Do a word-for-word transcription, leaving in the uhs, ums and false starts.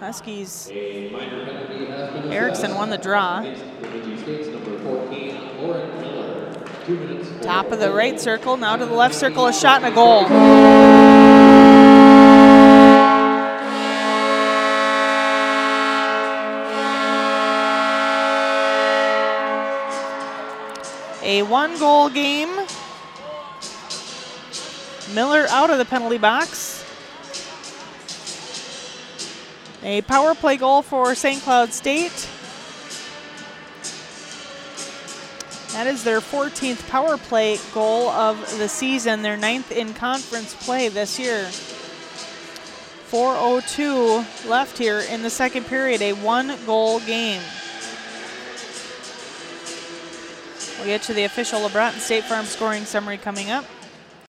Huskies. Erickson won the draw. Top of the right circle, now to the left circle, a shot and a goal. A one-goal game. Miller out of the penalty box. A power play goal for Saint Cloud State. That is their fourteenth power play goal of the season, their ninth in conference play this year. four oh two left here in the second period, a one-goal game. We'll get to the official LeBron State Farm scoring summary coming up.